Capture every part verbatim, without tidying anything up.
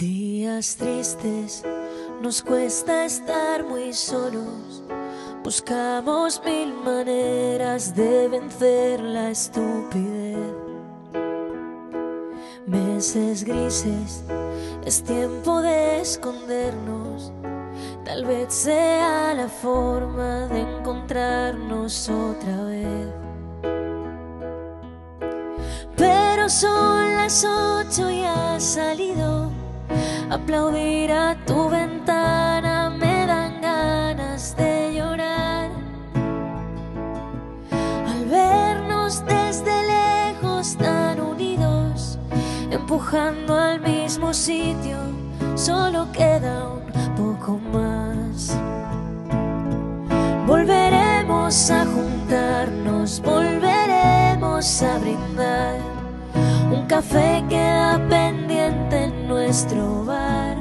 Días tristes, nos cuesta estar muy solos. Buscamos mil maneras de vencer la estupidez. Meses grises, es tiempo de escondernos. Tal vez sea la forma de encontrarnos otra vez. Pero son las ocho y has salido. Aplaudir a tu ventana me dan ganas de llorar. Al vernos desde lejos tan unidos, empujando al mismo sitio, solo queda un poco más. Volveremos a juntarnos, volveremos a brindar. Un café queda pendiente en nuestro bar.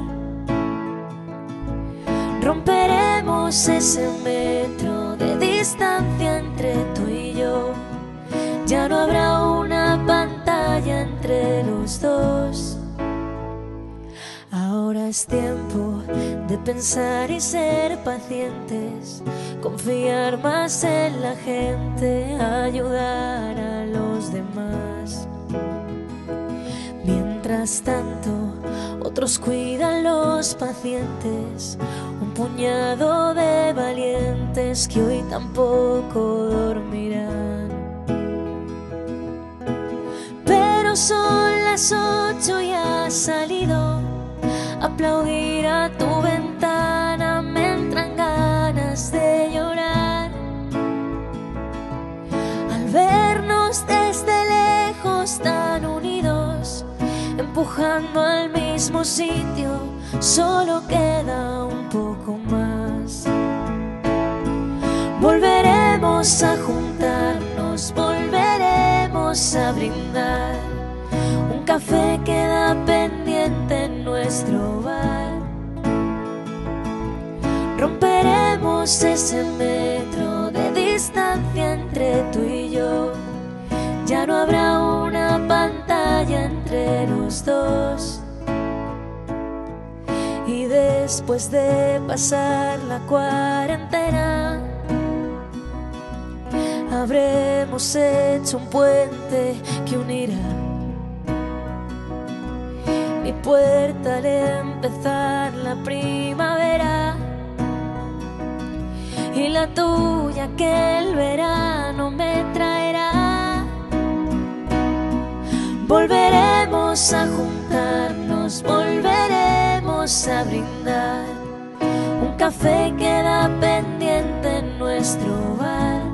Romperemos ese metro de distancia entre tú y yo. Ya no habrá una pantalla entre los dos. Ahora es tiempo de pensar y ser pacientes, confiar más en la gente, ayudar a los demás. Mientras tanto, otros cuidan los pacientes, un puñado de valientes que hoy tampoco dormirán. Pero son las ocho y has salido. Aplaudir a tu ventana me entran ganas de llorar. Al vernos desde lejos tan unidos, empujando al mismo sitio, solo queda un poco más. Volveremos a juntarnos, volveremos a brindar. Un café queda pendiente en nuestro bar. Romperemos ese metro de distancia entre tú y yo. Ya no habrá una pantalla entre los dos. Y después de pasar la cuarentena, habremos hecho un puente que unirá mi puerta al empezar la primavera y la tuya que el verano me traerá. Volveremos a juntarnos, volveremos a brindar. Un café queda pendiente en nuestro bar.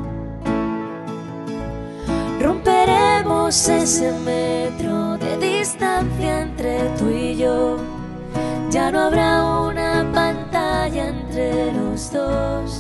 Romperemos ese metro de distancia entre tú y yo. Ya no habrá una pantalla entre los dos.